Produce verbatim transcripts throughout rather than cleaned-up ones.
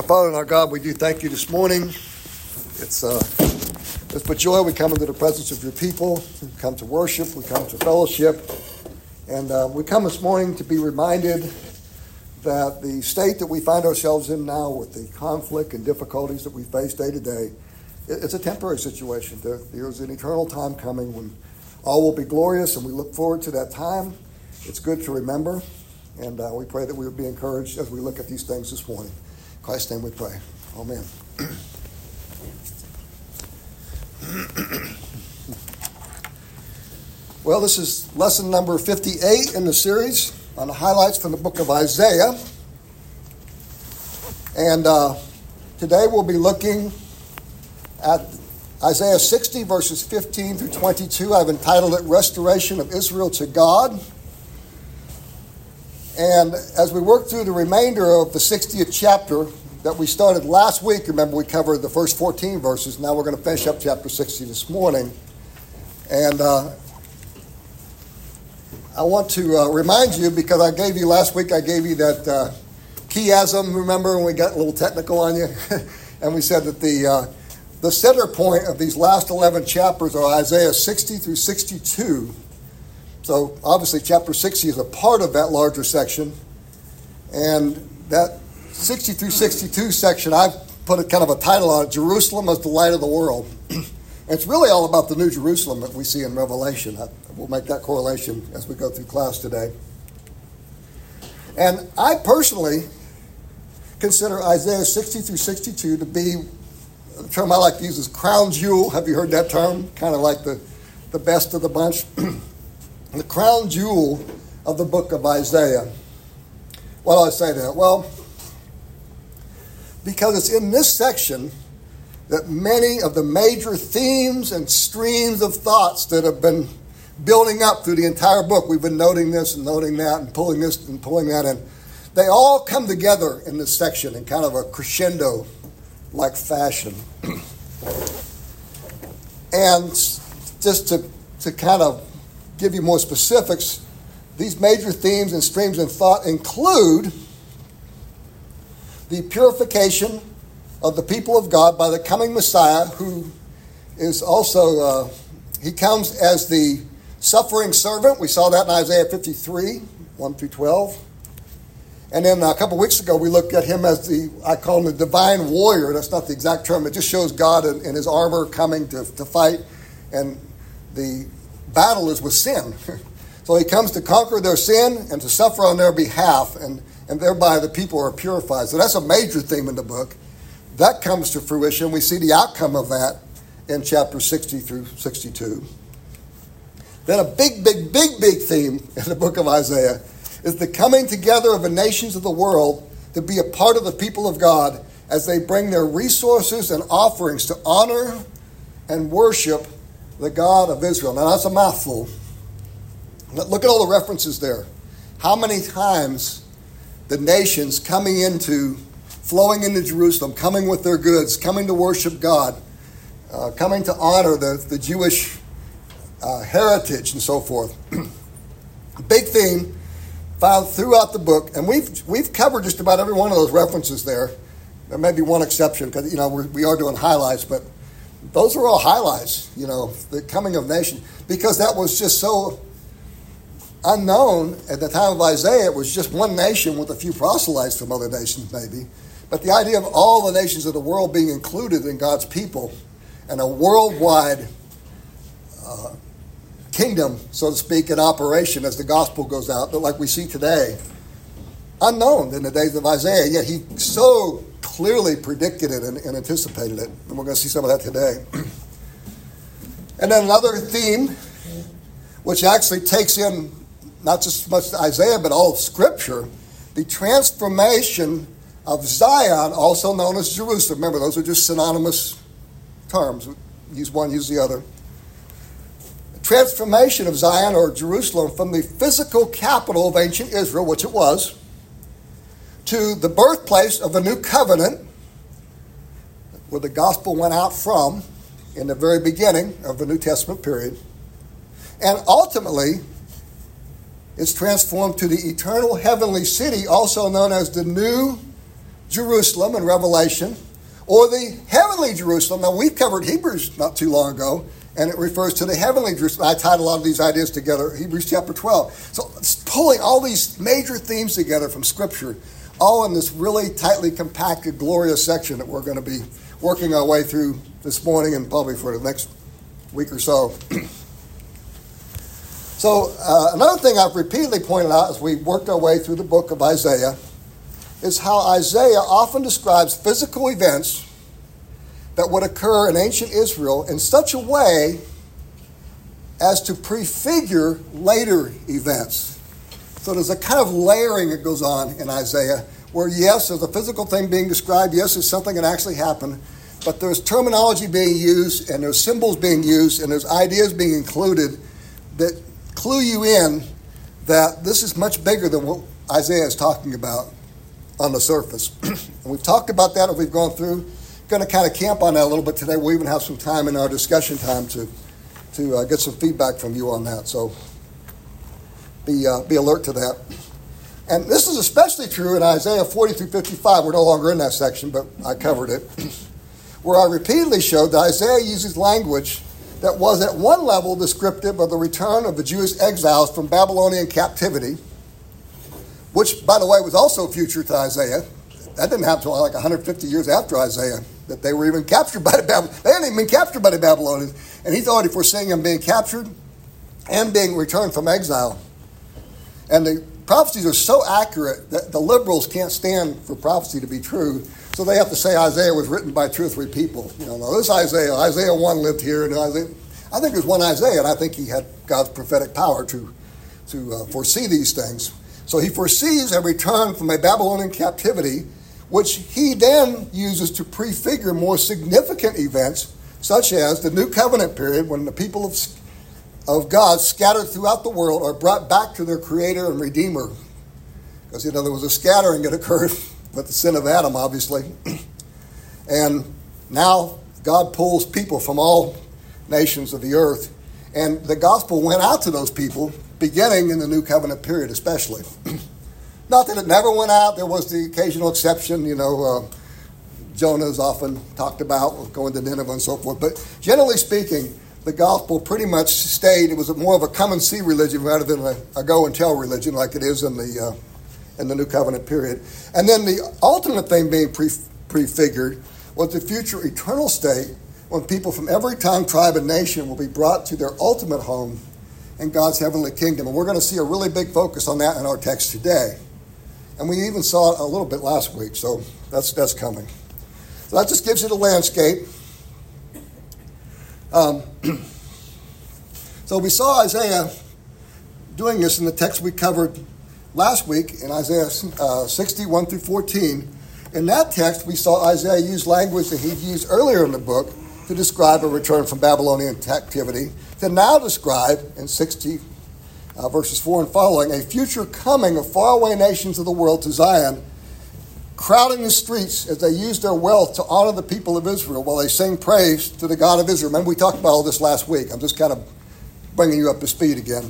Father and our God, we do thank you this morning. It's, uh, it's with joy we come into the presence of your people. We come to worship. We come to fellowship. And uh, we come this morning to be reminded that the state that we find ourselves in now with the conflict and difficulties that we face day to day, it's a temporary situation. There, there's an eternal time coming when all will be glorious, and we look forward to that time. It's good to remember, and uh, we pray that we would be encouraged as we look at these things this morning. In Christ's name we pray. Amen. Well, this is lesson number fifty-eight in the series on the highlights from the book of Isaiah. And uh, today we'll be looking at Isaiah sixty, verses fifteen through twenty-two. I've entitled it Restoration of Israel to God. And as we work through the remainder of the sixtieth chapter that we started last week, remember we covered the first fourteen verses. Now we're going to finish up chapter sixty this morning. And uh, I want to uh, remind you, because I gave you last week, I gave you that uh, chiasm, remember when we got a little technical on you? And we said that the uh, the center point of these last eleven chapters are Isaiah sixty through sixty-two. So obviously chapter sixty is a part of that larger section. And that sixty through sixty-two section, I've put a kind of a title on it, Jerusalem as the Light of the World. And it's really all about the New Jerusalem that we see in Revelation. I, we'll make that correlation as we go through class today. And I personally consider Isaiah sixty through sixty-two to be, the term I like to use is crown jewel. Have you heard that term? Kind of like the, the best of the bunch. The crown jewel of the book of Isaiah. Why do I say that? Well, because it's in this section that many of the major themes and streams of thoughts that have been building up through the entire book, we've been noting this and noting that and pulling this and pulling that in, they all come together in this section in kind of a crescendo-like fashion. And just to, to kind of give you more specifics, these major themes and streams of thought include the purification of the people of God by the coming Messiah, who is also, uh, he comes as the suffering servant. We saw that in Isaiah fifty-three, one through twelve. And then a couple weeks ago, we looked at him as the, I call him the divine warrior. That's not the exact term. It just shows God in, in his armor coming to, to fight. And the battle is with sin. So he comes to conquer their sin and to suffer on their behalf, and, and thereby the people are purified. So that's a major theme in the book. That comes to fruition. We see the outcome of that in chapter sixty through sixty-two. Then a big, big, big, big theme in the book of Isaiah is the coming together of the nations of the world to be a part of the people of God as they bring their resources and offerings to honor and worship the God of Israel. Now that's a mouthful. Look at all the references there. How many times the nations coming into, flowing into Jerusalem, coming with their goods, coming to worship God, uh, coming to honor the, the Jewish uh, heritage and so forth. Big theme found throughout the book, and we've we've covered just about every one of those references there. There may be one exception because you know we're, we are doing highlights, but those are all highlights. You know, the coming of nations, because that was just so unknown at the time of Isaiah. It was just one nation with a few proselytes from other nations, maybe. But the idea of all the nations of the world being included in God's people and a worldwide uh, kingdom, so to speak, in operation as the gospel goes out, but like we see today, unknown in the days of Isaiah, yet he so clearly predicted it and, and anticipated it. And we're going to see some of that today. And then another theme, which actually takes in not just much Isaiah, but all of Scripture, the transformation of Zion, also known as Jerusalem. Remember, those are just synonymous terms. Use one, use the other. Transformation of Zion, or Jerusalem, from the physical capital of ancient Israel, which it was, to the birthplace of a new covenant, where the gospel went out from in the very beginning of the New Testament period. And ultimately, it's transformed to the eternal heavenly city, also known as the New Jerusalem in Revelation, or the heavenly Jerusalem. Now, we've covered Hebrews not too long ago, and it refers to the heavenly Jerusalem. I tied a lot of these ideas together, Hebrews chapter twelve. So it's pulling all these major themes together from Scripture, all in this really tightly compacted, glorious section that we're going to be working our way through this morning and probably for the next week or so. So uh, another thing I've repeatedly pointed out as we worked our way through the book of Isaiah is how Isaiah often describes physical events that would occur in ancient Israel in such a way as to prefigure later events. So there's a kind of layering that goes on in Isaiah where, yes, there's a physical thing being described, yes, there's something that actually happened, but there's terminology being used and there's symbols being used and there's ideas being included that clue you in that this is much bigger than what Isaiah is talking about on the surface. And we've talked about that as we've gone through. Going to kind of camp on that a little bit today. We'll even have some time in our discussion time to to uh, get some feedback from you on that. So be uh, be alert to that. And this is especially true in Isaiah forty through fifty-five. We're no longer in that section, but I covered it, where I repeatedly showed that Isaiah uses language that was at one level descriptive of the return of the Jewish exiles from Babylonian captivity, which, by the way, was also future to Isaiah. That didn't happen until like one hundred fifty years after Isaiah, that they were even captured by the Babylonians. They hadn't even been captured by the Babylonians. And he's already foreseeing them being captured and being returned from exile. And the prophecies are so accurate that the liberals can't stand for prophecy to be true. So they have to say Isaiah was written by two or three people. You know, no, this Isaiah, Isaiah one lived here. And Isaiah, I think there's one Isaiah, and I think he had God's prophetic power to, to uh, foresee these things. So he foresees a return from a Babylonian captivity, which he then uses to prefigure more significant events, such as the New Covenant period, when the people of, of God scattered throughout the world are brought back to their Creator and Redeemer. Because, you know, there was a scattering that occurred with the sin of Adam, obviously. And now God pulls people from all nations of the earth. And the gospel went out to those people, beginning in the New Covenant period especially. Not that it never went out. There was the occasional exception. You know, uh, Jonah is often talked about, going to Nineveh and so forth. But generally speaking, the gospel pretty much stayed. It was more of a come and see religion rather than a, a go and tell religion like it is in the uh, in the New Covenant period. And then the ultimate thing being pre- prefigured was the future eternal state when people from every tongue, tribe, and nation will be brought to their ultimate home in God's heavenly kingdom. And we're going to see a really big focus on that in our text today. And we even saw it a little bit last week, so that's that's coming. So that just gives you the landscape. Um, so we saw Isaiah doing this in the text we covered last week in Isaiah uh, sixty, one through fourteen. In that text, we saw Isaiah use language that he'd used earlier in the book to describe a return from Babylonian captivity, to now describe in sixty Uh, verses four and following, a future coming of faraway nations of the world to Zion, crowding the streets as they use their wealth to honor the people of Israel while they sing praise to the God of Israel. Remember, we talked about all this last week. I'm just kind of bringing you up to speed again.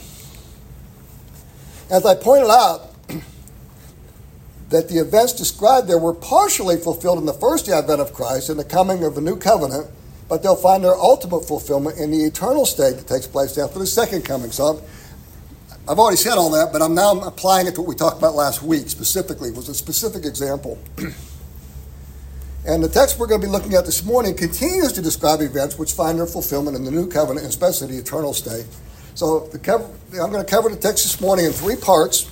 As I pointed out, that the events described there were partially fulfilled in the first advent of Christ and the coming of the new covenant, but they'll find their ultimate fulfillment in the eternal state that takes place after the second coming. So I'm, I've already said all that, but I'm now applying it to what we talked about last week specifically. It was a specific example. And the text we're going to be looking at this morning continues to describe events which find their fulfillment in the new covenant, and especially the eternal state. So the cover, I'm going to cover the text this morning in three parts.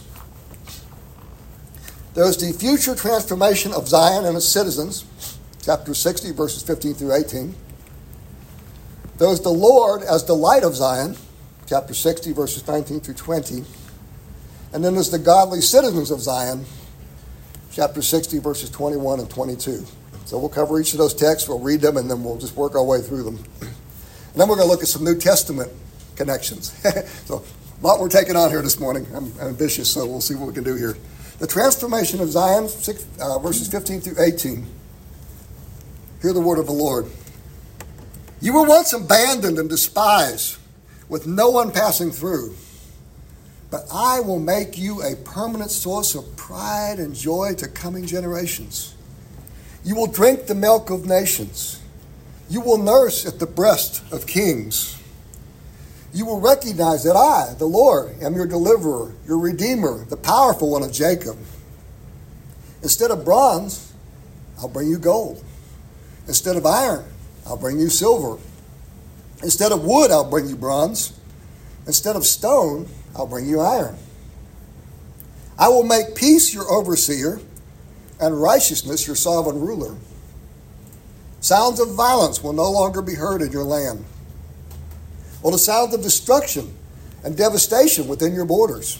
There's the future transformation of Zion and its citizens, chapter sixty, verses fifteen through eighteen. There's the Lord as the light of Zion, chapter sixty, verses nineteen through twenty. And then there's the godly citizens of Zion, chapter sixty, verses twenty-one and twenty-two. So we'll cover each of those texts, we'll read them, and then we'll just work our way through them. And then we're going to look at some New Testament connections. So a lot we're taking on here this morning. I'm ambitious, so we'll see what we can do here. The transformation of Zion, six, uh, verses fifteen through eighteen. Hear the word of the Lord. You were once abandoned and despised, with no one passing through. but I will make you a permanent source of pride and joy to coming generations. You will drink the milk of nations. You will nurse at the breast of kings. You will recognize that I, the Lord, am your deliverer, your redeemer, the powerful one of Jacob. Instead of bronze, I'll bring you gold. Instead of iron, I'll bring you silver. Instead of wood, I'll bring you bronze. Instead of stone, I'll bring you iron. I will make peace your overseer and righteousness your sovereign ruler. Sounds of violence will no longer be heard in your land, or the sounds of destruction and devastation within your borders.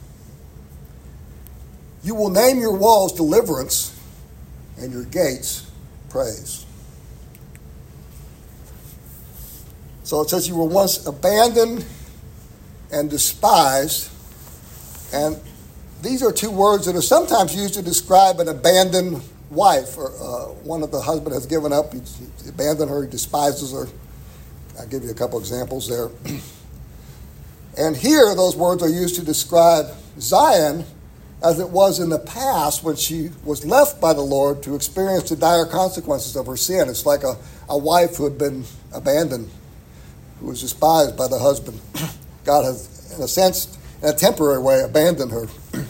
You will name your walls deliverance and your gates praise. So it says you were once abandoned and despised, and these are two words that are sometimes used to describe an abandoned wife, or uh, one of the husband has given up, he, he abandoned her, he despises her. I'll give you a couple examples there. And here those words are used to describe Zion as it was in the past when she was left by the Lord to experience the dire consequences of her sin. It's like a, a wife who had been abandoned, who was despised by the husband. God has, in a sense, in a temporary way, abandoned her.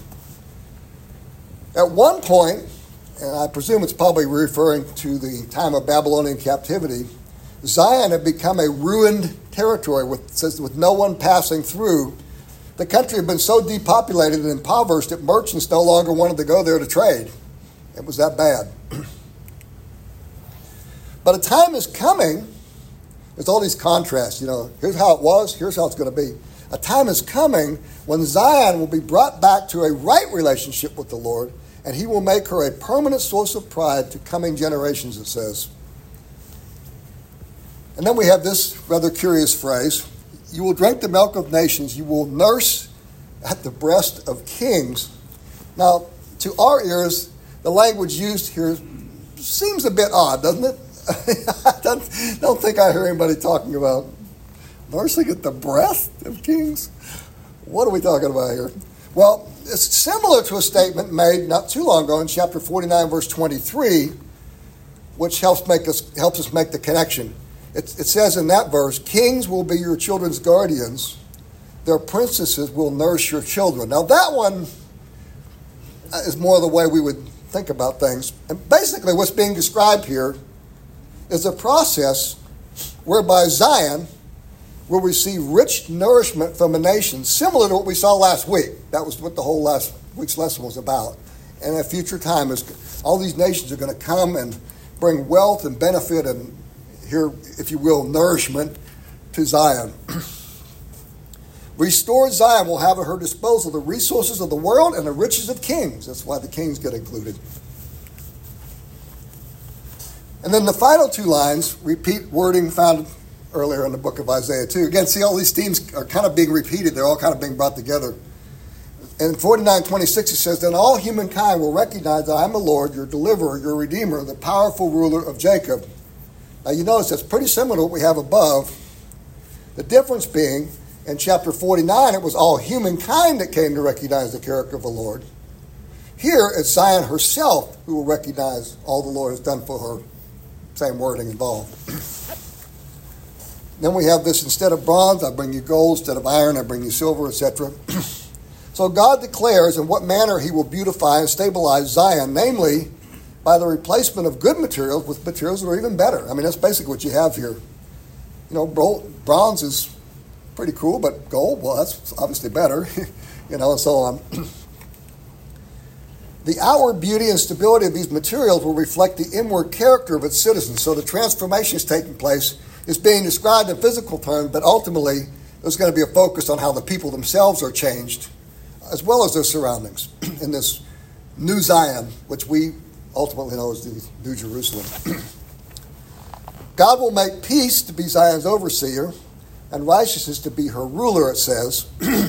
At one point, and I presume it's probably referring to the time of Babylonian captivity, Zion had become a ruined territory with, says, with no one passing through. The country had been so depopulated and impoverished that merchants no longer wanted to go there to trade. It was that bad. But a time is coming, there's all these contrasts, you know, here's how it was, here's how it's going to be. A time is coming when Zion will be brought back to a right relationship with the Lord, and he will make her a permanent source of pride to coming generations, it says. And then we have this rather curious phrase, you will drink the milk of nations, you will nurse at the breast of kings. Now, to our ears, the language used here seems a bit odd, doesn't it? I don't, don't think I hear anybody talking about nursing at the breast of kings. What are we talking about here? Well, it's similar to a statement made not too long ago in chapter forty-nine, verse twenty-three, which helps make us helps us make the connection. It, it says in that verse, kings will be your children's guardians, their princesses will nurse your children. Now that one is more the way we would think about things. And basically what's being described here is a process whereby Zion will receive rich nourishment from a nation, similar to what we saw last week. That was what the whole last week's lesson was about. And at future time, is all these nations are going to come and bring wealth and benefit and, here, if you will, nourishment to Zion. Restored Zion will have at her disposal the resources of the world and the riches of kings. That's why the kings get included. And then the final two lines repeat wording found earlier in the book of Isaiah too. Again, see, all these themes are kind of being repeated. They're all kind of being brought together. In forty-nine twenty-six, it says, then all humankind will recognize that I am the Lord, your deliverer, your redeemer, the powerful ruler of Jacob. Now you notice that's pretty similar to what we have above. The difference being, in chapter forty-nine, it was all humankind that came to recognize the character of the Lord. Here, it's Zion herself who will recognize all the Lord has done for her. Same wording involved. Then we have this, instead of bronze, I bring you gold. Instead of iron, I bring you silver, et cetera. So God declares in what manner he will beautify and stabilize Zion, namely by the replacement of good materials with materials that are even better. I mean, that's basically what you have here. You know, bronze is pretty cool, but gold, well, that's obviously better, you know, and so on. The outward beauty and stability of these materials will reflect the inward character of its citizens. So the transformation is taking place. It's being described in physical terms, but ultimately there's going to be a focus on how the people themselves are changed, as well as their surroundings in this new Zion, which we ultimately know as the New Jerusalem. God will make peace to be Zion's overseer and righteousness to be her ruler, it says.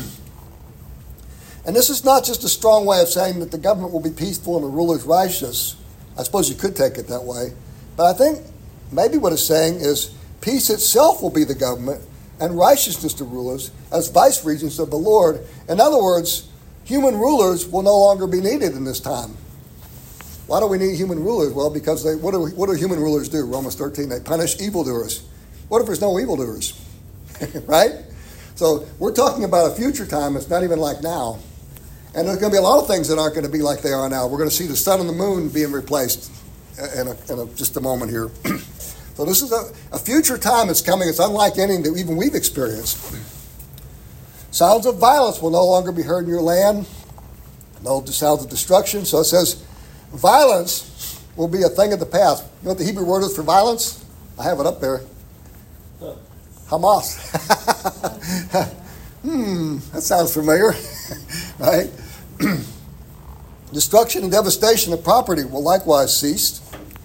And this is not just a strong way of saying that the government will be peaceful and the ruler is righteous. I suppose you could take it that way. But I think maybe what it's saying is peace itself will be the government, and righteousness to rulers as vice regents of the Lord. In other words, human rulers will no longer be needed in this time. Why do we need human rulers? Well, because they what do, what do human rulers do? Romans thirteen, they punish evildoers. What if there's no evildoers? Right? So we're talking about a future time. It's not even like now. And there's going to be a lot of things that aren't going to be like they are now. We're going to see the sun and the moon being replaced in, a, in a, just a moment here. So this is a, a future time that's coming. It's unlike anything that even we've experienced. Sounds of violence will no longer be heard in your land. No sounds of destruction. So it says violence will be a thing of the past. You know what the Hebrew word is for violence? I have it up there. Hamas. hmm, that sounds familiar, right? Destruction and devastation of property will likewise cease.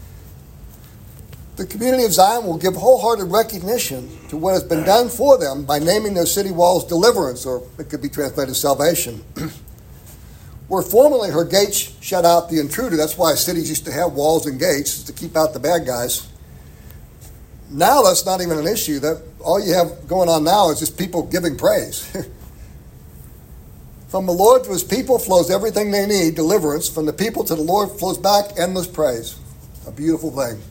The community of Zion will give wholehearted recognition to what has been done for them by naming their city walls deliverance, or it could be translated salvation. Where formerly her gates shut out the intruder, that's why cities used to have walls and gates, to keep out the bad guys. Now that's not even an issue. That all you have going on now is just people giving praise. From the Lord to his people flows everything they need, deliverance. From the people to the Lord flows back endless praise. A beautiful thing.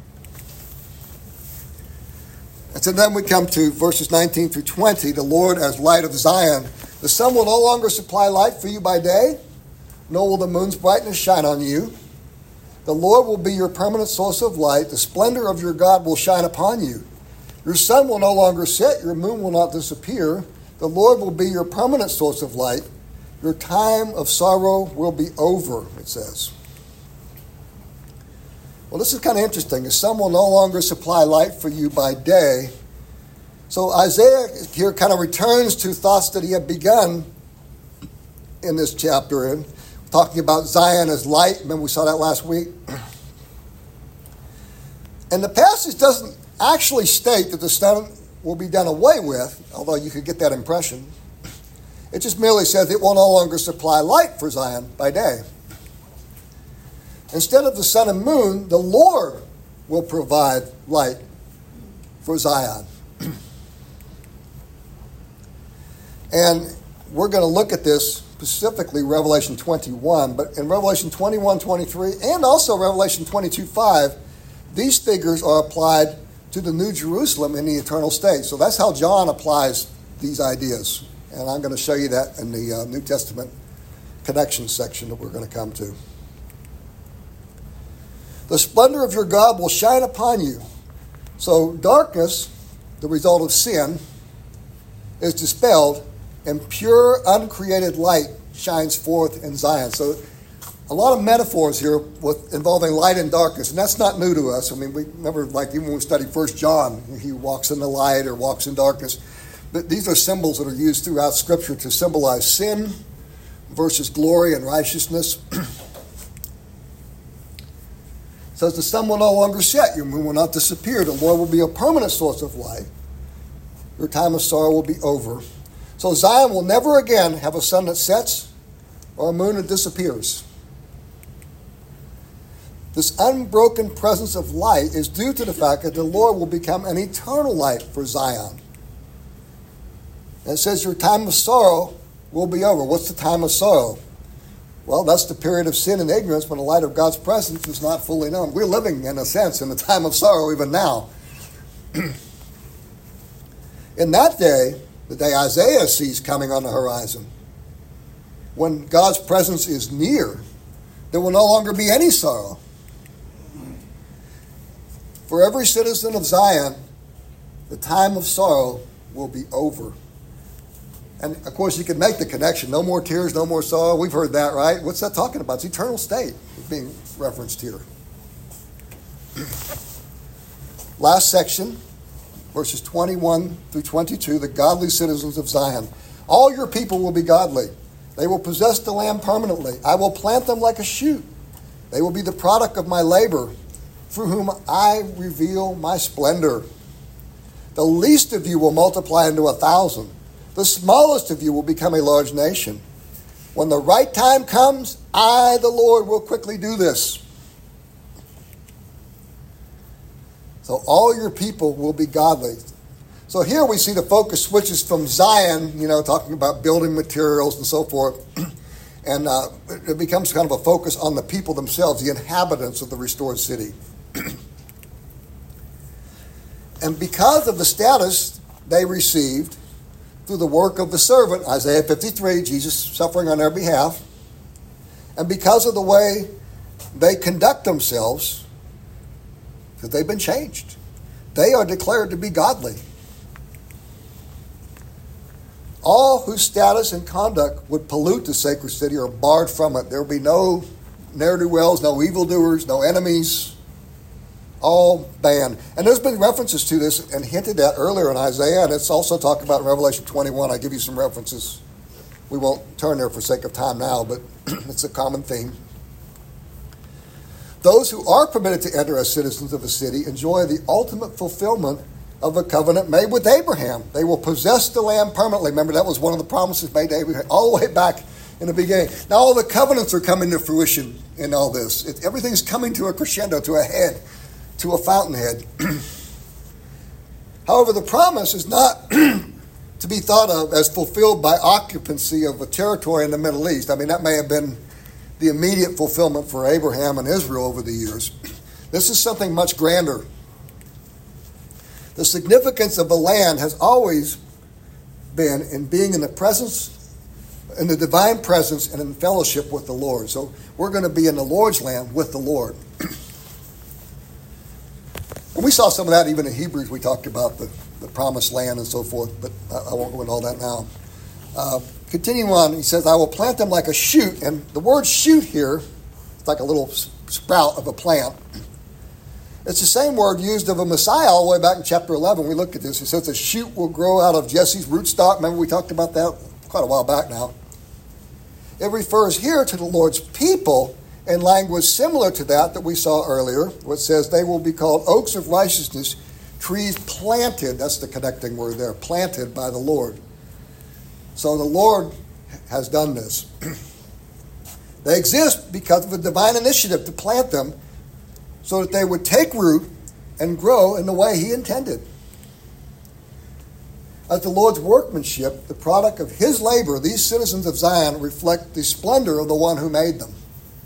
And so then we come to verses nineteen through twenty, the Lord as light of Zion. The sun will no longer supply light for you by day, nor will the moon's brightness shine on you. The Lord will be your permanent source of light. The splendor of your God will shine upon you. Your sun will no longer set. Your moon will not disappear. The Lord will be your permanent source of light. Your time of sorrow will be over, it says. Well, this is kind of interesting. The sun will no longer supply light for you by day. So Isaiah here kind of returns to thoughts that he had begun in this chapter, in talking about Zion as light. Remember we saw that last week? And the passage doesn't actually state that the sun will be done away with, although you could get that impression. It just merely says it will no longer supply light for Zion by day. Instead of the sun and moon, the Lord will provide light for Zion. And we're going to look at this specifically Revelation twenty-one, but in Revelation twenty-one, twenty-three, and also Revelation twenty-two, five, these figures are applied to the New Jerusalem in the eternal state. So that's how John applies these ideas. And I'm going to show you that in the uh, New Testament connection section that we're going to come to. The splendor of your God will shine upon you. So darkness, the result of sin, is dispelled, and pure, uncreated light shines forth in Zion. So a lot of metaphors here with involving light and darkness, and that's not new to us. I mean, we remember, like, even when we studied First John, he walks in the light or walks in darkness. But these are symbols that are used throughout Scripture to symbolize sin versus glory and righteousness. It says the sun will no longer set, your moon will not disappear. The Lord will be a permanent source of light. Your time of sorrow will be over. So Zion will never again have a sun that sets or a moon that disappears. This unbroken presence of light is due to the fact that the Lord will become an eternal light for Zion. And it says your time of sorrow will be over. What's the time of sorrow? Well, that's the period of sin and ignorance when the light of God's presence is not fully known. We're living, in a sense, in the time of sorrow even now. In that day, the day Isaiah sees coming on the horizon, when God's presence is near, there will no longer be any sorrow. For every citizen of Zion, the time of sorrow will be over. And, of course, you can make the connection. No more tears, no more sorrow. We've heard that, right? What's that talking about? It's eternal state being referenced here. Last section, verses twenty-one through twenty-two, the godly citizens of Zion. All your people will be godly. They will possess the land permanently. I will plant them like a shoot. They will be the product of my labor, through whom I reveal my splendor. The least of you will multiply into a thousand. The smallest of you will become a large nation. When the right time comes, I, the Lord, will quickly do this. So all your people will be godly. So here we see the focus switches from Zion, you know, talking about building materials and so forth, and uh, it becomes kind of a focus on the people themselves, the inhabitants of the restored city. And because of the status they received through the work of the servant, Isaiah fifty-three, Jesus suffering on their behalf, and because of the way they conduct themselves, because they've been changed, they are declared to be godly. All whose status and conduct would pollute the sacred city are barred from it. There will be no ne'er-do-wells, no evildoers, no enemies, all banned. And there's been references to this and hinted at earlier in Isaiah, and it's also talked about in Revelation twenty-one. I give you some references. We won't turn there for sake of time now, but it's a common theme. Those who are permitted to enter as citizens of a city enjoy the ultimate fulfillment of a covenant made with Abraham. They will possess the land permanently. Remember, that was one of the promises made to Abraham all the way back in the beginning. Now all the covenants are coming to fruition in all this. It, everything's coming to a crescendo, to a head, to a fountainhead. However, the promise is not to be thought of as fulfilled by occupancy of a territory in the Middle East. I mean, that may have been the immediate fulfillment for Abraham and Israel over the years. This is something much grander. The significance of the land has always been in being in the presence, in the divine presence, and in fellowship with the Lord. So we're going to be in the Lord's land with the Lord. And we saw some of that even in Hebrews. We talked about the, the promised land and so forth, but I, I won't go into all that now. Uh, continuing on, he says, I will plant them like a shoot. And the word shoot here, it's like a little sprout of a plant. It's the same word used of a Messiah all the way back in chapter eleven. We looked at this. It says a shoot will grow out of Jesse's rootstock. Remember we talked about that quite a while back now. It refers here to the Lord's people in language similar to that that we saw earlier, which says they will be called oaks of righteousness, trees planted, that's the connecting word there, planted by the Lord. So the Lord has done this. They exist because of a divine initiative to plant them so that they would take root and grow in the way he intended. As the Lord's workmanship, the product of his labor, these citizens of Zion reflect the splendor of the one who made them.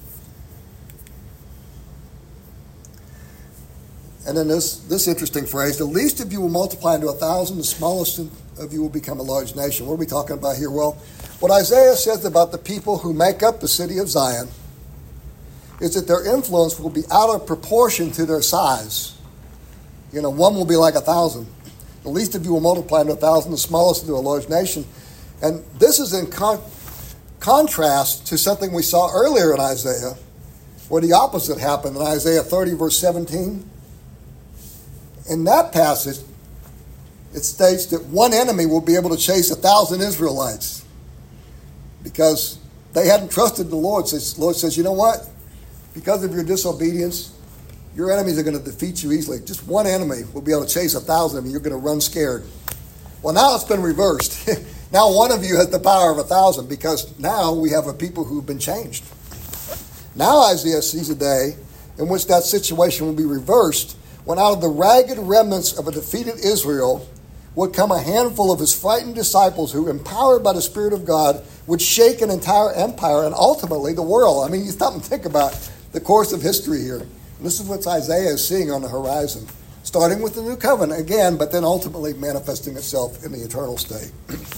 And then this, this interesting phrase, the least of you will multiply into a thousand, the smallest of you will become a large nation. What are we talking about here? Well, what Isaiah says about the people who make up the city of Zion is that their influence will be out of proportion to their size. You know, one will be like a thousand. The least of you will multiply into a thousand, the smallest into a large nation. And this is in con- contrast to something we saw earlier in Isaiah, where the opposite happened in Isaiah thirty, verse seventeen. In that passage, it states that one enemy will be able to chase a thousand Israelites because they hadn't trusted the Lord. So the Lord says, you know what? Because of your disobedience, your enemies are going to defeat you easily. Just one enemy will be able to chase a thousand of you. You're going to run scared. Well, now it's been reversed. Now one of you has the power of a thousand because now we have a people who've been changed. Now Isaiah sees a day in which that situation will be reversed, when out of the ragged remnants of a defeated Israel would come a handful of his frightened disciples who, empowered by the Spirit of God, would shake an entire empire and ultimately the world. I mean, you stop and think about the course of history here. And this is what Isaiah is seeing on the horizon, starting with the new covenant again, but then ultimately manifesting itself in the eternal state.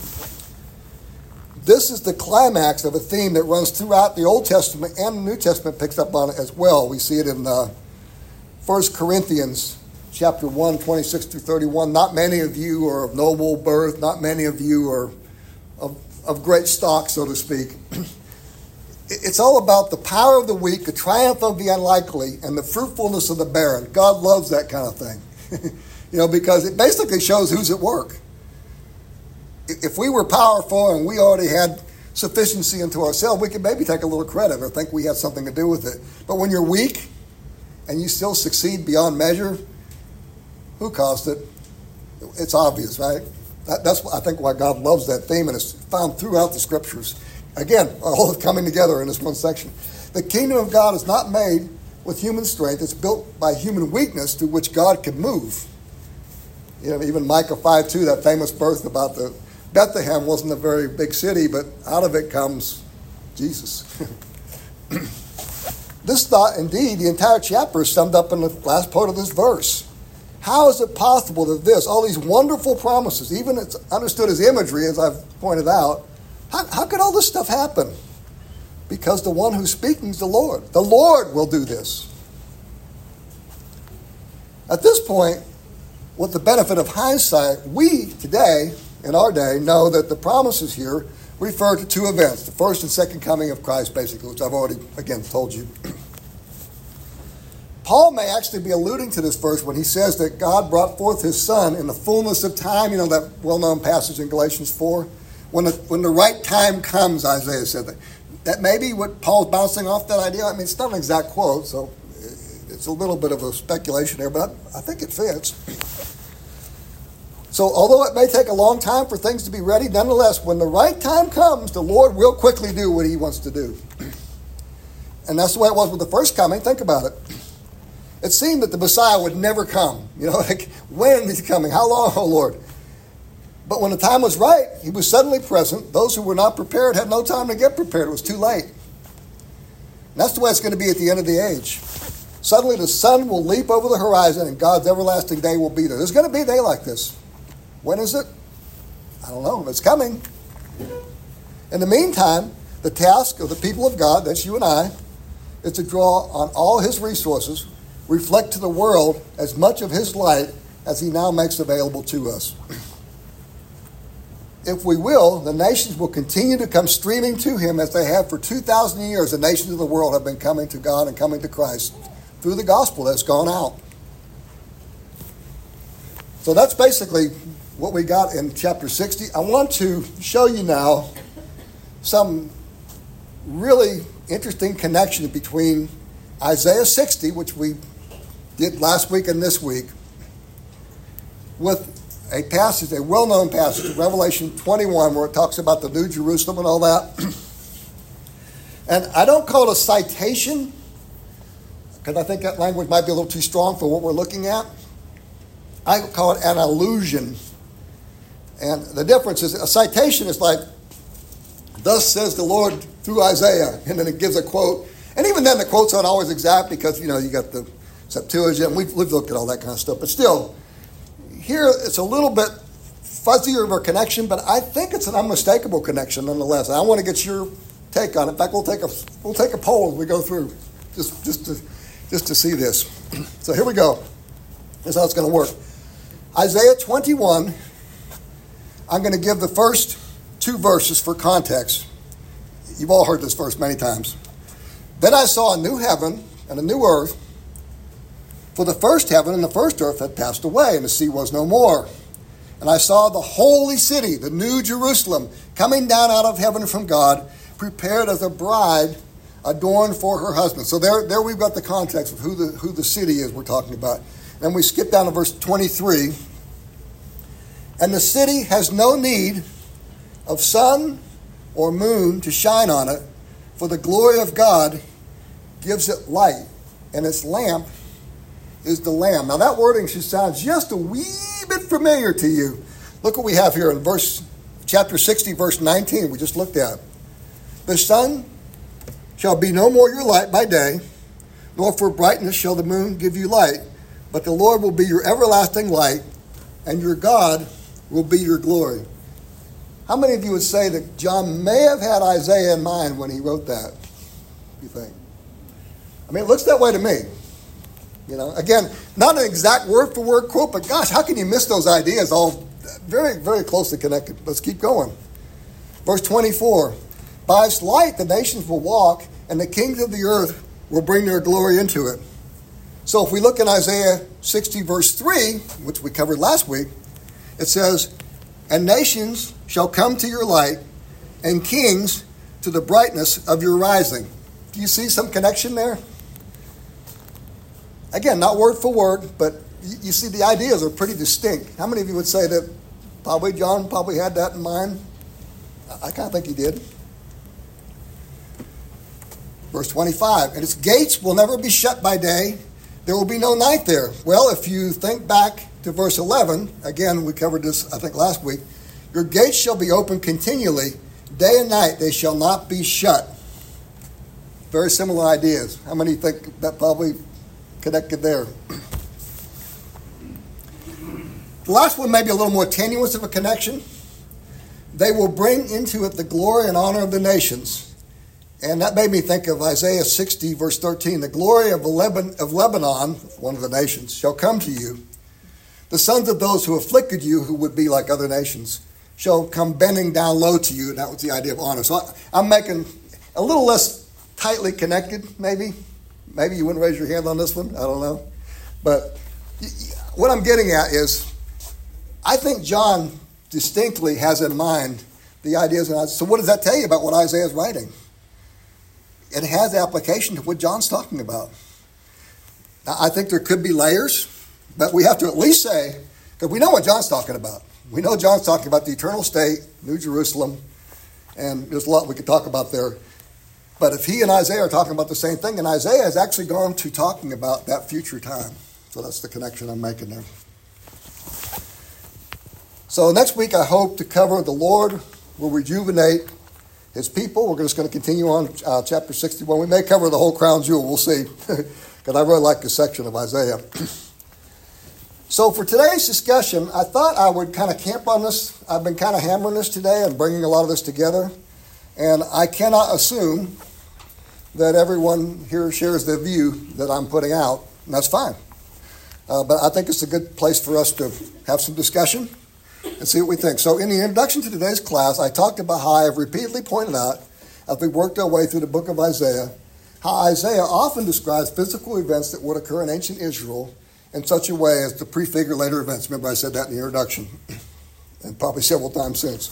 This is the climax of a theme that runs throughout the Old Testament, and the New Testament picks up on it as well. We see it in uh, First Corinthians chapter one, twenty-six through thirty-one. Not many of you are of noble birth. Not many of you are of, of great stock, so to speak. It's all about the power of the weak, the triumph of the unlikely, and the fruitfulness of the barren. God loves that kind of thing, you know, because it basically shows who's at work. If we were powerful and we already had sufficiency into ourselves, we could maybe take a little credit or think we had something to do with it. But when you're weak and you still succeed beyond measure, who caused it? It's obvious, right? That, that's, I think, why God loves that theme, and it's found throughout the Scriptures. Again, all coming together in this one section. The kingdom of God is not made with human strength. It's built by human weakness through which God can move. You know, even Micah five two, that famous verse about the Bethlehem wasn't a very big city, but out of it comes Jesus. This thought, indeed, the entire chapter is summed up in the last part of this verse. How is it possible that this, all these wonderful promises, even it's understood as imagery, as I've pointed out, how, how could all this stuff happen? Because the one who's speaking is the Lord. The Lord will do this. At this point, with the benefit of hindsight, we today, in our day, know that the promises here refer to two events, the first and second coming of Christ, basically, which I've already, again, told you. Paul may actually be alluding to this verse when he says that God brought forth his Son in the fullness of time. You know that well-known passage in Galatians four? When the, when the right time comes, Isaiah said that. That may be what Paul's bouncing off that idea. I mean, it's not an exact quote, so it's a little bit of a speculation there, but I think it fits. So although it may take a long time for things to be ready, nonetheless, when the right time comes, the Lord will quickly do what he wants to do. And that's the way it was with the first coming. Think about it. It seemed that the Messiah would never come. You know, like, when is he coming? How long, oh Lord? But when the time was right, he was suddenly present. Those who were not prepared had no time to get prepared. It was too late. And that's the way it's going to be at the end of the age. Suddenly the sun will leap over the horizon and God's everlasting day will be there. There's going to be a day like this. When is it? I don't know. It's coming. In the meantime, the task of the people of God, that's you and I, is to draw on all his resources, reflect to the world as much of his light as he now makes available to us. If we will, the nations will continue to come streaming to him as they have for two thousand years. The nations of the world have been coming to God and coming to Christ through the gospel that's gone out. So that's basically what we got in chapter sixty. I want to show you now some really interesting connection between Isaiah sixty, which we did last week and this week, with a passage, a well-known passage, Revelation twenty-one, where it talks about the New Jerusalem and all that. And I don't call it a citation, because I think that language might be a little too strong for what we're looking at. I call it an allusion. And the difference is, a citation is like, thus says the Lord through Isaiah, and then it gives a quote. And even then the quotes aren't always exact because, you know, you got the Septuagint, and we've, we've looked at all that kind of stuff. But still, here it's a little bit fuzzier of a connection, but I think it's an unmistakable connection nonetheless. And I want to get your take on it. In fact, we'll take a we'll take a poll as we go through, just just to just to see this. So here we go. This is how it's going to work. Isaiah twenty-one. I'm going to give the first two verses for context. You've all heard this verse many times. Then I saw a new heaven and a new earth, for the first heaven and the first earth had passed away, and the sea was no more. And I saw the holy city, the new Jerusalem, coming down out of heaven from God, prepared as a bride adorned for her husband. So there, there we've got the context of who the who the city is we're talking about. Then we skip down to verse twenty-three. And the city has no need of sun or moon to shine on it, for the glory of God gives it light, and its lamp is the Lamb. Now that wording should sound just a wee bit familiar to you. Look what we have here in verse chapter sixty, verse nineteen, we just looked at. The sun shall be no more your light by day, nor for brightness shall the moon give you light, but the Lord will be your everlasting light, and your God will be your glory. How many of you would say that John may have had Isaiah in mind when he wrote that, you think? I mean, it looks that way to me. You know, again, not an exact word-for-word quote, but gosh, how can you miss those ideas? All very, very closely connected. Let's keep going. Verse twenty-four. By its light the nations will walk, and the kings of the earth will bring their glory into it. So if we look in Isaiah sixty, verse three, which we covered last week, it says, and nations shall come to your light, and kings to the brightness of your rising. Do you see some connection there? Again, not word for word, but you see the ideas are pretty distinct. How many of you would say that probably John probably had that in mind? I kind of think he did. Verse twenty-five, and its gates will never be shut by day. There will be no night there. Well, if you think back to verse eleven, again, we covered this, I think, last week. Your gates shall be open continually, day and night they shall not be shut. Very similar ideas. How many think that probably connected there? The last one may be a little more tenuous of a connection. They will bring into it the glory and honor of the nations. And that made me think of Isaiah sixty, verse thirteen. The glory of Lebanon, of Lebanon, one of the nations, shall come to you. The sons of those who afflicted you, who would be like other nations, shall come bending down low to you. And that was the idea of honor. So I, I'm making a little less tightly connected, maybe. Maybe you wouldn't raise your hand on this one. I don't know. But what I'm getting at is, I think John distinctly has in mind the ideas. So what does that tell you about what Isaiah is writing? It has application to what John's talking about. Now, I think there could be layers, but we have to at least say, because we know what John's talking about. We know John's talking about the eternal state, New Jerusalem, and there's a lot we could talk about there. But if he and Isaiah are talking about the same thing, and Isaiah has actually gone to talking about that future time. So that's the connection I'm making there. So next week I hope to cover the Lord will rejuvenate his people. We're just going to continue on uh, chapter sixty-one. We may cover the whole crown jewel. We'll see. Because I really like this section of Isaiah. So for today's discussion, I thought I would kind of camp on this. I've been kind of hammering this today and bringing a lot of this together. And I cannot assume that everyone here shares the view that I'm putting out, and that's fine. Uh, but I think it's a good place for us to have some discussion and see what we think. So in the introduction to today's class, I talked about how I have repeatedly pointed out, as we worked our way through the book of Isaiah, how Isaiah often describes physical events that would occur in ancient Israel in such a way as to prefigure later events. Remember I said that in the introduction, and probably several times since.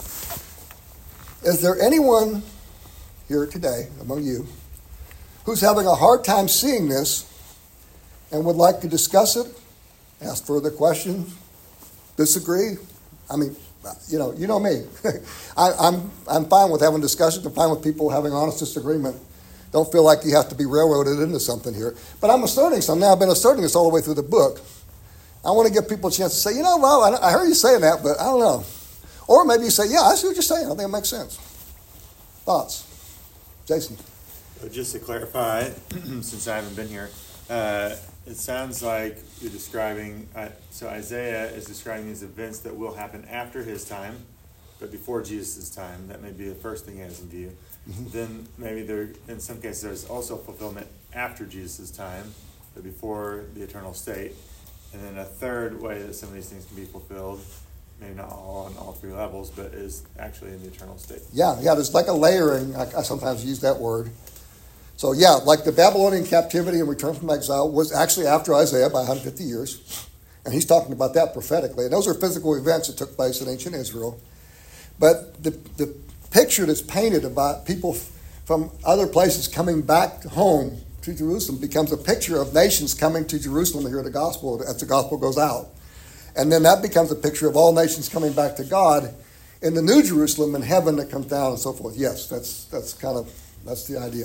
Is there anyone here today among you who's having a hard time seeing this and would like to discuss it, ask further questions, disagree? I mean, you know, you know me. I, I'm I'm fine with having discussions. I'm fine with people having honest disagreement. Don't feel like you have to be railroaded into something here. But I'm asserting something. Now, I've been asserting this all the way through the book. I want to give people a chance to say, you know, well, I, I heard you saying that, but I don't know. Or maybe you say, yeah, I see what you're saying. I think it makes sense. Thoughts? Jason? Just to clarify, since I haven't been here, uh, it sounds like you're describing, uh, so Isaiah is describing these events that will happen after his time, but before Jesus' time. That may be the first thing he has in view. Mm-hmm. Then maybe there, in some cases, there's also fulfillment after Jesus' time, but before the eternal state. And then a third way that some of these things can be fulfilled, maybe not all on all three levels, but is actually in the eternal state. Yeah, yeah, there's like a layering. I, I sometimes use that word. So yeah, like the Babylonian captivity and return from exile was actually after Isaiah by one hundred fifty years. And he's talking about that prophetically. And those are physical events that took place in ancient Israel. But the, the picture that's painted about people from other places coming back home to Jerusalem becomes a picture of nations coming to Jerusalem to hear the gospel as the gospel goes out. And then that becomes a picture of all nations coming back to God in the new Jerusalem and heaven that comes down and so forth. Yes, that's that's kind of, that's the idea.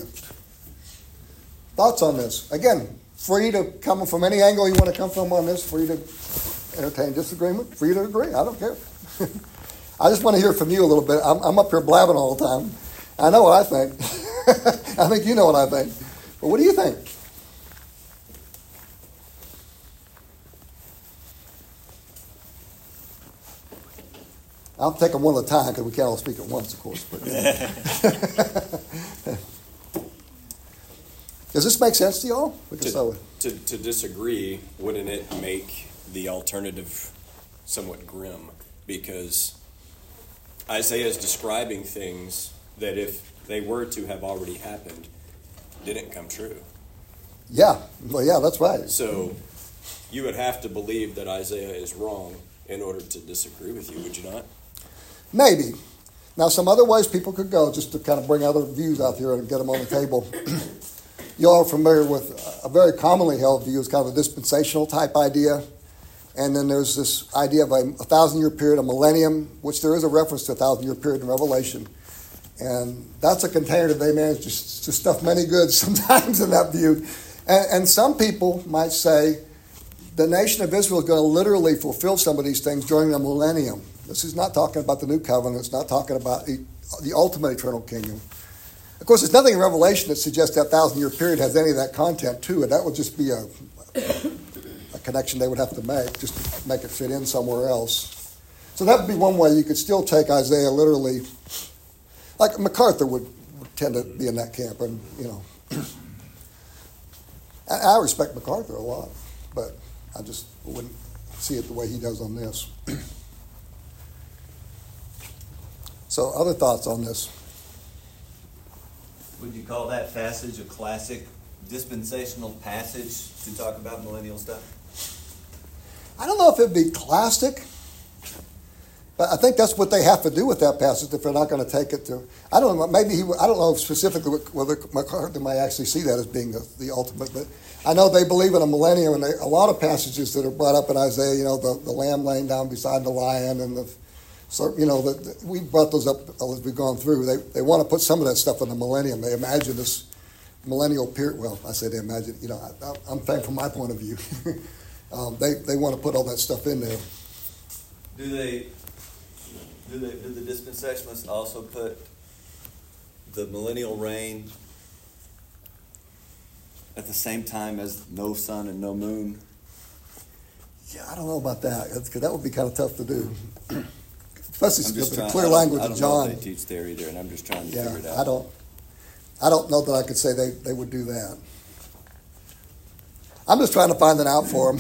Thoughts on this? Again, free to come from any angle you want to come from on this, free to entertain disagreement, free to agree. I don't care. I just want to hear from you a little bit. I'm, I'm up here blabbing all the time. I know what I think. I think you know what I think. But what do you think? I'll take them one at a time because we can't all speak at once, of course. But, does this make sense to y'all? To, to, to disagree, wouldn't it make the alternative somewhat grim? Because Isaiah is describing things that if they were to have already happened, didn't come true. Yeah, well, yeah, that's right. So you would have to believe that Isaiah is wrong in order to disagree with you, would you not? Maybe. Now, some other ways people could go, just to kind of bring other views out here and get them on the table. You all are familiar with a very commonly held view is kind of a dispensational type idea. And then there's this idea of a, a thousand-year period, a millennium, which there is a reference to a thousand-year period in Revelation. And that's a container that they manage to, to stuff many goods sometimes in that view. And, and some people might say the nation of Israel is going to literally fulfill some of these things during the millennium. This is not talking about the new covenant. It's not talking about the ultimate eternal kingdom. Of course, there's nothing in Revelation that suggests that thousand-year period has any of that content to it. That would just be a, a connection they would have to make, just to make it fit in somewhere else. So that would be one way you could still take Isaiah literally. Like MacArthur would, would tend to be in that camp, and you know, I, I respect MacArthur a lot, but I just wouldn't see it the way he does on this. So, other thoughts on this? Would you call that passage a classic dispensational passage to talk about millennial stuff? I don't know if it'd be classic, but I think that's what they have to do with that passage if they're not going to take it to. I don't know. Maybe he. I don't know specifically whether MacArthur might actually see that as being the, the ultimate. But I know they believe in a millennium, and they, a lot of passages that are brought up in Isaiah. You know, the, the lamb laying down beside the lion, and the. So, you know, the, the, we brought those up as we've gone through. They they want to put some of that stuff in the millennium. They imagine this millennial period. Well, I say they imagine. You know, I, I'm saying from my point of view, um, they they want to put all that stuff in there. Do they? Do they? Do the dispensationalists also put the millennial reign at the same time as no sun and no moon? Yeah, I don't know about that because that would be kind of tough to do. Especially I'm just the trying, clear I don't- language I of don't John. know if they teach there either, and I'm just trying to Yeah, figure it out. I don't, I don't know that I could say they, they would do that. I'm just trying to find it out for them.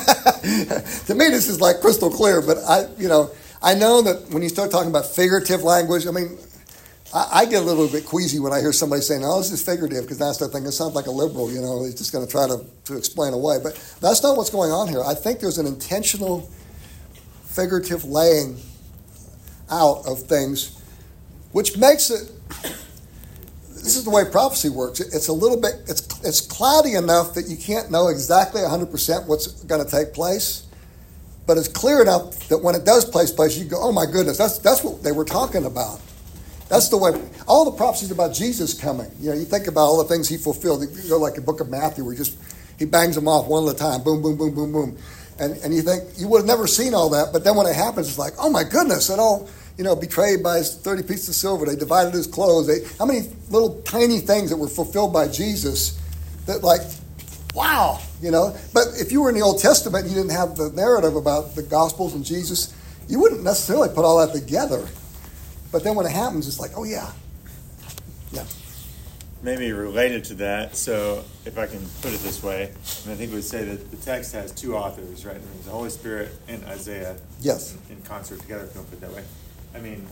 To me, this is like crystal clear, but I, you know, I know that when you start talking about figurative language, I mean, I, I get a little bit queasy when I hear somebody saying, "Oh, this is figurative," because I start thinking it sounds like a liberal, you know, he's just going to try to to explain away. But that's not what's going on here. I think there's an intentional figurative laying out of things, which makes it. This is the way prophecy works. It's a little bit. It's it's cloudy enough that you can't know exactly one hundred percent what's going to take place, but it's clear enough that when it does take place, you go, "Oh my goodness, that's that's what they were talking about." That's the way. All the prophecies about Jesus coming. You know, you think about all the things he fulfilled. You go like the book of Matthew, where he just he bangs them off one at a time. Boom, boom, boom, boom, boom. And and you think you would have never seen all that, but then when it happens, it's like, oh my goodness! It all, you know, betrayed by his thirty pieces of silver. They divided his clothes. They, how many little tiny things that were fulfilled by Jesus that, like, wow, you know. But if you were in the Old Testament and you didn't have the narrative about the Gospels and Jesus, you wouldn't necessarily put all that together. But then when it happens, it's like, oh yeah, yeah. Maybe related to that, so if I can put it this way, and I think we would say that the text has two authors, right? There's the Holy Spirit and Isaiah. Yes. In, in concert together, if you want to put it that way. I mean,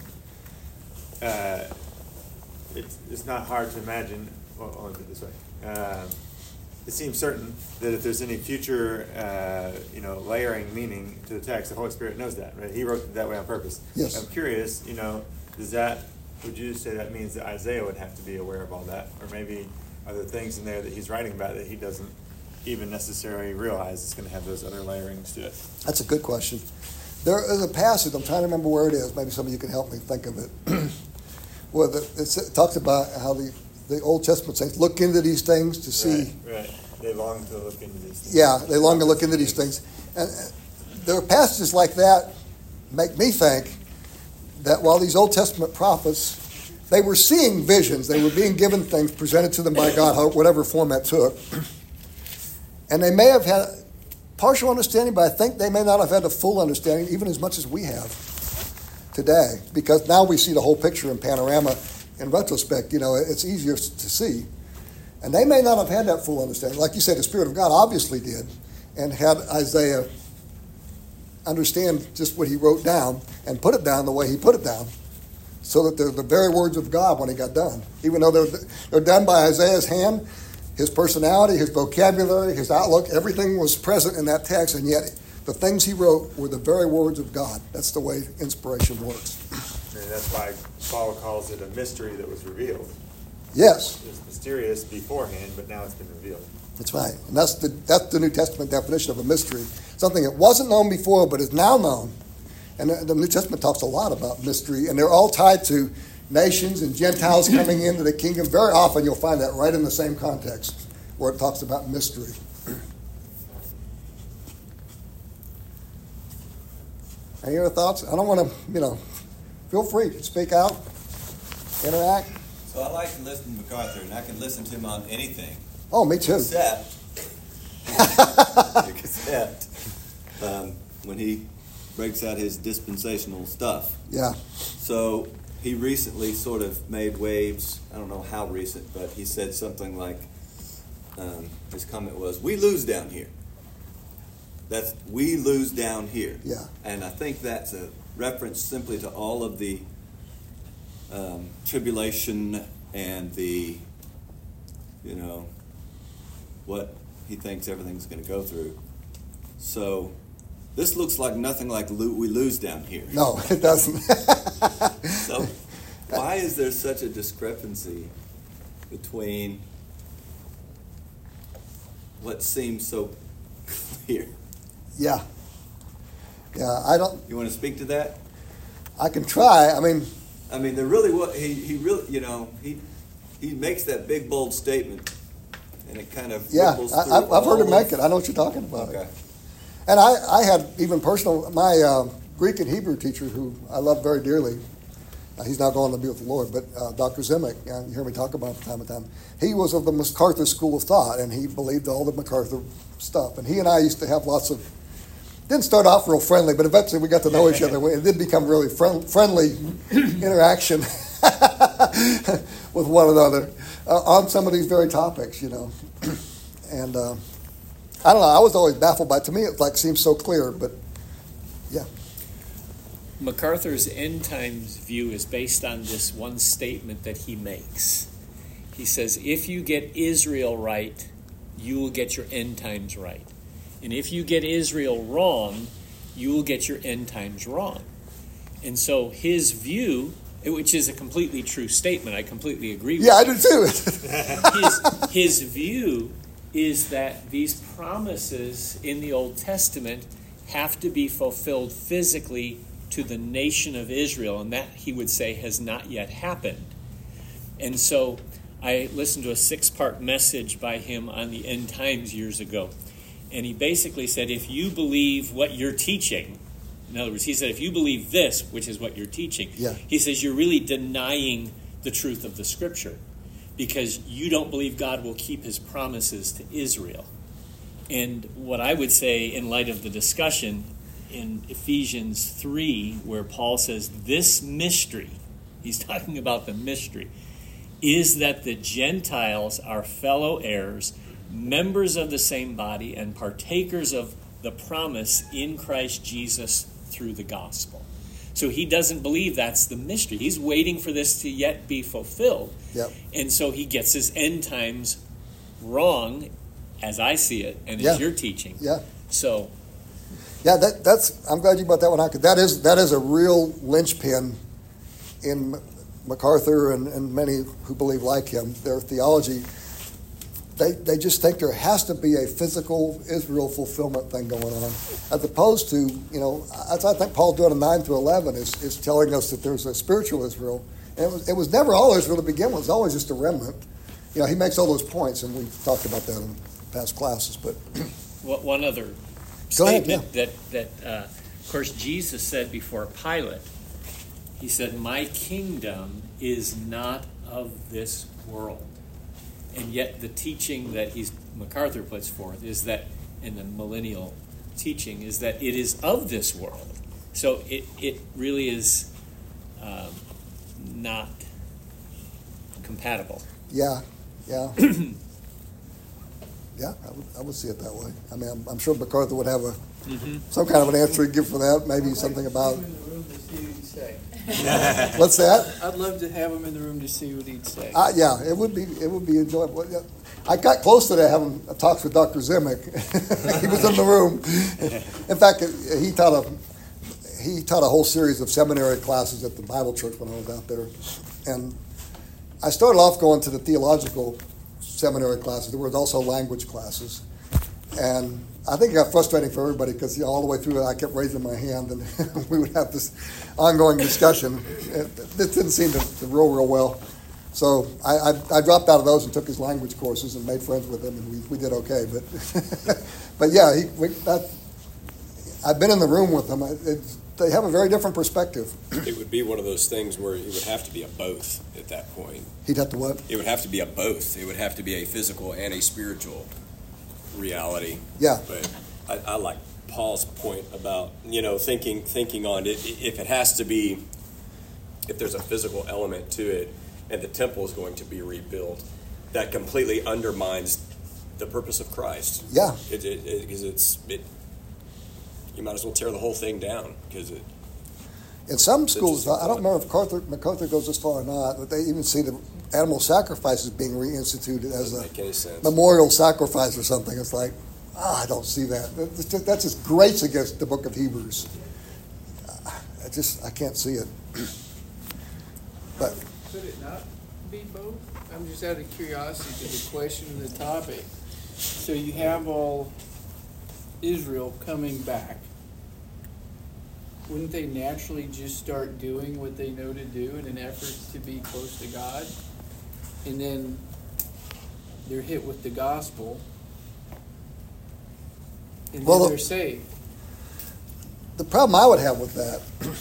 uh, it's, it's not hard to imagine, well, I'll put it this way. Um, it seems certain that if there's any future, uh, you know, layering meaning to the text, the Holy Spirit knows that, right? He wrote it that way on purpose. Yes. I'm curious, you know, does that, would you say that means that Isaiah would have to be aware of all that? Or maybe are there things in there that he's writing about that he doesn't even necessarily realize it's going to have those other layerings to it? That's a good question. There is a passage, I'm trying to remember where it is. Maybe some of you can help me think of it. Where the, it talks about how the, the Old Testament saints look into these things to see. Right, right. They long to look into these things. Yeah, they long to look into these things. And uh, there are passages like that make me think that while these Old Testament prophets, they were seeing visions, they were being given things presented to them by God, whatever form that took. And they may have had partial understanding, but I think they may not have had a full understanding, even as much as we have today. Because now we see the whole picture in panorama. In retrospect, you know, it's easier to see. And they may not have had that full understanding. Like you said, the Spirit of God obviously did, and had Isaiah understand just what he wrote down and put it down the way he put it down, so that they're the very words of God when he got done. Even though they're, they're done by Isaiah's hand, his personality, his vocabulary, his outlook, everything was present in that text, and yet the things he wrote were the very words of God. That's the way inspiration works. And that's why Paul calls it a mystery that was revealed. Yes. It was mysterious beforehand, but now it's been revealed. That's right. And that's the that's the New Testament definition of a mystery. Something that wasn't known before but is now known. And the, the New Testament talks a lot about mystery, and they're all tied to nations and Gentiles coming into the kingdom. Very often you'll find that right in the same context where it talks about mystery. Any other thoughts? I don't want to, you know, feel free to speak out, interact. So I like to listen to MacArthur, and I can listen to him on anything. Oh, me too. Except, except um, when he breaks out his dispensational stuff. Yeah. So he recently sort of made waves. I don't know how recent, but he said something like, um, his comment was, "We lose down here." That's we lose down here. Yeah. And I think that's a reference simply to all of the um, tribulation and the, you know, what he thinks everything's going to go through. So this looks like nothing like lo- we lose down here. No, it doesn't. So why is there such a discrepancy between what seems so clear? Yeah. Yeah, I don't, You want to speak to that? I can try. I mean, I mean, there really was, he, he really, you know, he he makes that big, bold statement, and it kind of yeah, ripples I, through I've I've heard him all make of- it. I know what you're talking about. Okay. And I, I had even personal, my uh, Greek and Hebrew teacher, who I love very dearly, uh, he's now gone to be with the Lord, but uh, Doctor Zimick, uh, you hear me talk about him from time to time, he was of the MacArthur school of thought, and he believed all the MacArthur stuff. And he and I used to have lots of, didn't start off real friendly, but eventually we got to know each other. It did become really friend, friendly interaction with one another uh, on some of these very topics, you know. And uh, I don't know, I was always baffled by it. To me, it like seems so clear, but yeah. MacArthur's end times view is based on this one statement that he makes. He says, if you get Israel right, you will get your end times right. And if you get Israel wrong, you will get your end times wrong. And so his view, which is a completely true statement, I completely agree with Yeah, I you. do too. his, his view is that these promises in the Old Testament have to be fulfilled physically to the nation of Israel, and that, he would say, has not yet happened. And so I listened to a six-part message by him on the end times years ago, and he basically said, if you believe what you're teaching, in other words, he said, if you believe this, which is what you're teaching, Yeah. he says you're really denying the truth of the Scripture, because you don't believe God will keep his promises to Israel. And what I would say, in light of the discussion in Ephesians three, where Paul says this mystery, he's talking about the mystery, is that the Gentiles are fellow heirs, members of the same body, and partakers of the promise in Christ Jesus through the gospel. So he doesn't believe that's the mystery. He's waiting for this to yet be fulfilled. Yep. And so he gets his end times wrong, as I see it, and Yeah. as you're teaching. Yeah. So, Yeah, that, that's. I'm glad you brought that one out, 'cause that is that is a real linchpin in MacArthur and, and many who believe like him. Their theology, they they just think there has to be a physical Israel fulfillment thing going on, as opposed to, you know, as I think Paul's doing in nine through eleven is is telling us that there's a spiritual Israel, and it was it was never all Israel to begin with. It was always just a remnant. You know, he makes all those points, and we've talked about that in past classes. But what one other Go ahead, statement that that uh, of course Jesus said before Pilate. He said, "My kingdom is not of this world," and yet the teaching that he's MacArthur puts forth is that, in the millennial teaching, is that it is of this world. So it it really is um, not compatible. yeah, yeah. Yeah, I would, I would see it that way. I mean, I'm, I'm sure MacArthur would have a some kind of an answer he'd give for that. Maybe something about in the room to see what he'd say. what's that? I'd love to have him in the room to see what he'd say. Uh, yeah, it would be it would be enjoyable. Yeah. I got close to that having talks with Doctor Zimick. He was in the room. In fact, he taught a he taught a whole series of seminary classes at the Bible Church when I was out there, and I started off going to the theological seminary classes. There was also language classes, and I think it got frustrating for everybody because, you know, all the way through it, I kept raising my hand, and we would have this ongoing discussion. It, it didn't seem to, to roll real well. So I, I, I dropped out of those and took his language courses and made friends with him, and we, we did okay. But but yeah, he, we, that, I've been in the room with him. It's, they have a very different perspective. It would be one of those things where it would have to be a both at that point. He'd have to what? It would have to be a both. It would have to be a physical and a spiritual reality. Yeah. But I, I like Paul's point about, you know, thinking thinking on it. If it has to be, if there's a physical element to it, and the temple is going to be rebuilt, that completely undermines the purpose of Christ. Yeah. It, it, it, because it's it. You might as well tear the whole thing down because it. In some schools, interesting I don't thought. remember if MacArthur, MacArthur goes as far or not, but they even see the animal sacrifices being reinstituted as Doesn't a make any sense. memorial sacrifice or something. It's like, ah, I don't see that. That's just, that's just grates against the book of Hebrews. I just, I can't see it. But Could it not be both? I'm just out of curiosity to the question and the topic. So you have all Israel coming back. Wouldn't they naturally just start doing what they know to do in an effort to be close to God? And then they're hit with the gospel, and Well, then the- they're saved. the problem I would have with that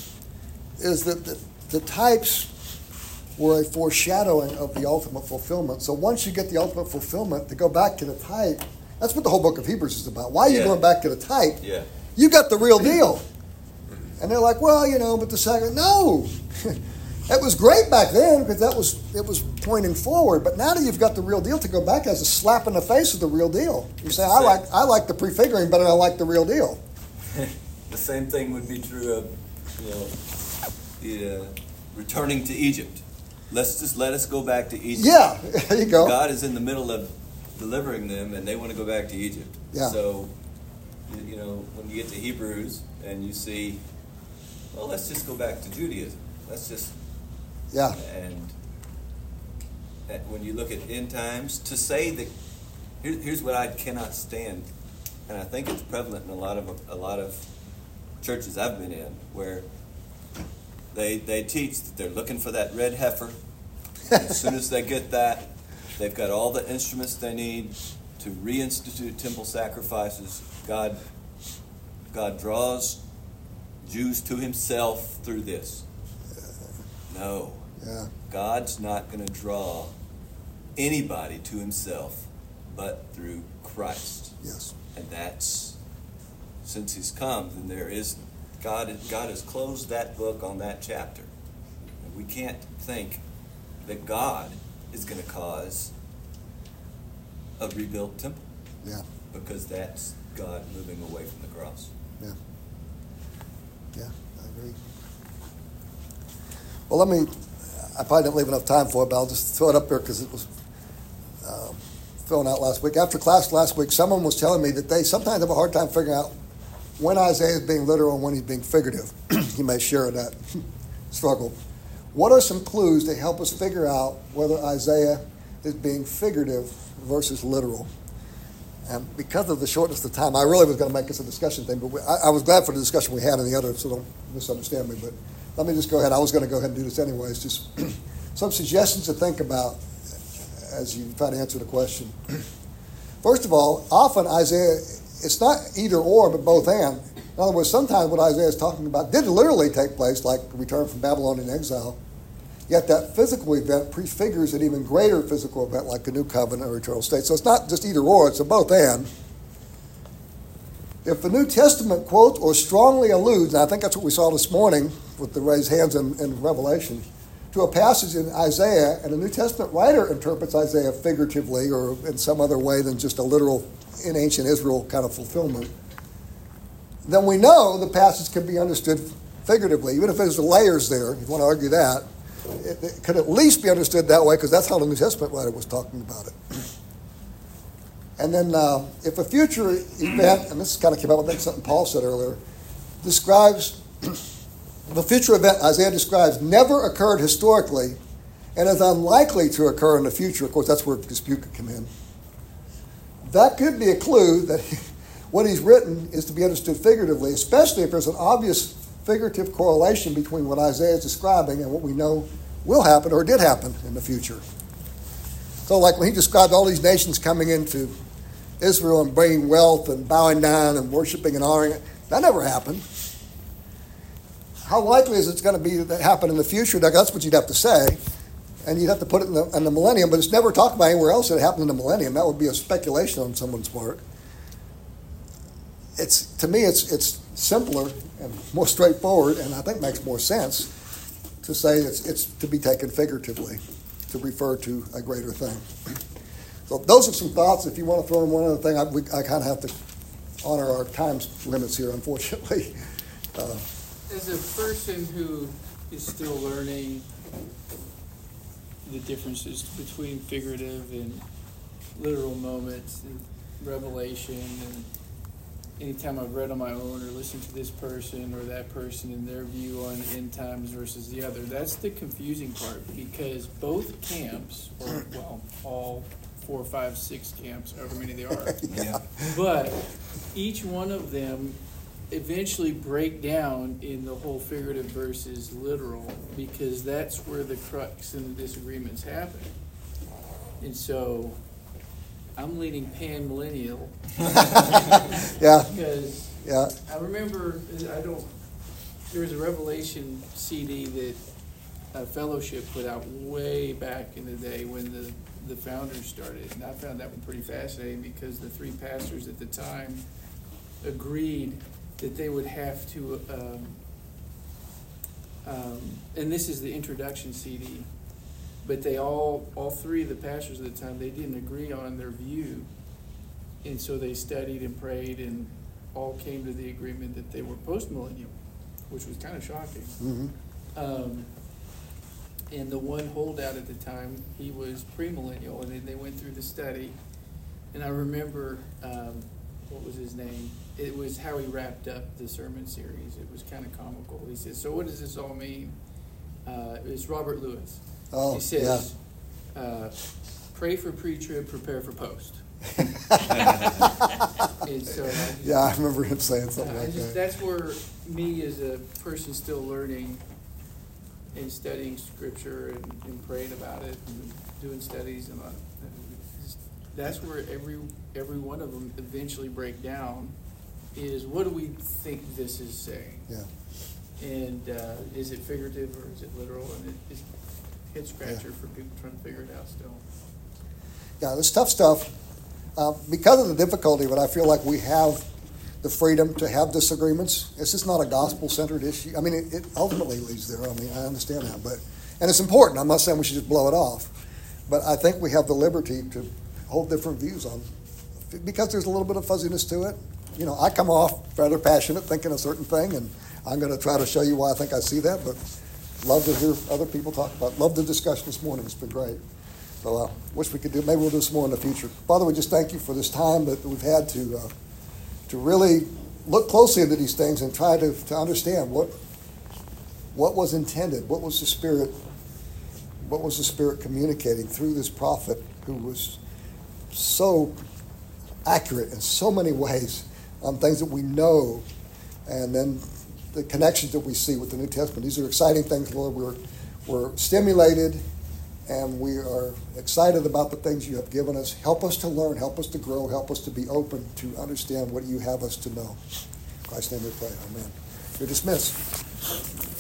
is that the, the types were a foreshadowing of the ultimate fulfillment. So once you get the ultimate fulfillment, to go back to the type, that's what the whole book of Hebrews is about. Why are you Yeah. going back to the type? Yeah. You got the real deal. And they're like, well, you know, but the second, no. That was great back then because that was it was pointing forward. But now that you've got the real deal, to go back as a slap in the face of the real deal. You say, I like I like the prefiguring better than I like the real deal. The same thing would be true of, you know, the uh, returning to Egypt. Let's just let us go back to Egypt. Yeah, there you go. God is in the middle of delivering them, and they want to go back to Egypt. Yeah. So, you- you know, when you get to Hebrews and you see, well, let's just go back to Judaism. Let's just Yeah, and, and when you look at end times, to say that here, here's what I cannot stand, and I think it's prevalent in a lot of a lot of churches I've been in, where they they teach that they're looking for that red heifer. As soon as they get that, they've got all the instruments they need to reinstitute temple sacrifices. God God draws Jews to Himself through this. No. yeah, God's not going to draw anybody to Himself but through Christ. yes. And that's, since He's come, then there is, God, God has closed that book on that chapter. And we can't think that God is going to cause a rebuilt temple, Yeah, because that's God moving away from the cross. yeah. Yeah, I agree. Well, let me, I probably didn't leave enough time for it, but I'll just throw it up there because it was um, thrown out last week. After class last week, someone was telling me that they sometimes have a hard time figuring out when Isaiah is being literal and when he's being figurative. You may share that struggle. What are some clues to help us figure out whether Isaiah is being figurative versus literal? And because of the shortness of time, I really was going to make this a discussion thing, but we, I, I was glad for the discussion we had in the other, so don't misunderstand me. But let me just go ahead. I was going to go ahead and do this anyways. Just some suggestions to think about as you try to answer the question. First of all, often Isaiah, it's not either or, but both and. In other words, sometimes what Isaiah is talking about did literally take place, like the return from Babylonian exile. Yet that physical event prefigures an even greater physical event like the new covenant or eternal state. So it's not just either or, it's a both and. If the New Testament quotes or strongly alludes, and I think that's what we saw this morning with the raised hands in, in Revelation, to a passage in Isaiah, and a New Testament writer interprets Isaiah figuratively or in some other way than just a literal, in ancient Israel kind of fulfillment, then we know the passage can be understood figuratively, even if there's layers there, if you want to argue that. It, it could at least be understood that way because that's how the New Testament writer was talking about it. And then uh, if a future event, and this kind of came up, I think something Paul said earlier, describes, if a future event Isaiah describes never occurred historically and is unlikely to occur in the future, of course that's where dispute could come in, that could be a clue that he, what he's written is to be understood figuratively, especially if there's an obvious figurative correlation between what Isaiah is describing and what we know will happen or did happen in the future. So like when he described all these nations coming into Israel and bringing wealth and bowing down and worshiping and honoring it, that never happened. how likely is it's going to be that happen in the future? That's what you'd have to say. And you'd have to put it in the, in the millennium, but it's never talked about anywhere else that it happened in the millennium. That would be a speculation on someone's part. It's, to me, it's, it's simpler and more straightforward, and I think makes more sense to say it's, it's to be taken figuratively, to refer to a greater thing. So those are some thoughts. If you want to throw in one other thing, I, we, I kind of have to honor our time limits here, unfortunately. Uh, As a person who is still learning the differences between figurative and literal moments and revelation, and anytime I've read on my own or listened to this person or that person and their view on end times versus the other, that's the confusing part, because both camps, or well, all four, five, six camps, however many there are, yeah. but each one of them eventually break down in the whole figurative versus literal, because that's where the crux and the disagreements happen. And so I'm leaning pan-millennial. Yeah. Because Yeah. I remember, I don't, there was a Revelation C D that a fellowship put out way back in the day when the, the founders started. And I found that one pretty fascinating, because the three pastors at the time agreed that they would have to, um, um, and this is the introduction C D, but they all, all three of the pastors at the time, they didn't agree on their view. And so they studied and prayed and all came to the agreement that they were post-millennial, which was kind of shocking. Mm-hmm. Um, and the one holdout at the time, he was premillennial, and then they went through the study. And I remember, um, what was his name? It was how he wrapped up the sermon series. It was kind of comical. He said, "So what does this all mean?" Uh, it was Robert Lewis. Oh, he says, yeah. uh, "Pray for pre-trib, prepare for post." And so I just, Yeah, I remember him saying something I like just, that. that's where me as a person still learning and studying scripture and, and praying about it and doing studies, and uh, that's where every every one of them eventually break down. Is what do we think this is saying? Yeah. And uh, is it figurative or is it literal? And it, it's a head scratcher yeah. for people trying to figure it out still. Yeah, this tough stuff. Uh, because of the difficulty, but I feel like we have the freedom to have disagreements. It's just not a gospel-centered issue. I mean, it, it ultimately leads there. I mean, I understand that, but and it's important. I'm not saying we should just blow it off, but I think we have the liberty to hold different views on, because there's a little bit of fuzziness to it. You know, I come off rather passionate thinking a certain thing, and I'm going to try to show you why I think I see that, but love to hear other people talk about it. Love the discussion this morning. It's been great. So I uh, wish we could do, maybe we'll do some more in the future. Father, we just thank you for this time that we've had to uh, to really look closely into these things and try to, to understand what what was intended, what was the Spirit, what was the Spirit communicating through this prophet who was so accurate in so many ways on things that we know, and then the connections that we see with the New Testament. These are exciting things, Lord. We're, we're stimulated, and we are excited about the things you have given us. Help us to learn, help us to grow, help us to be open to understand what you have us to know. In Christ's name we pray. Amen. You're dismissed.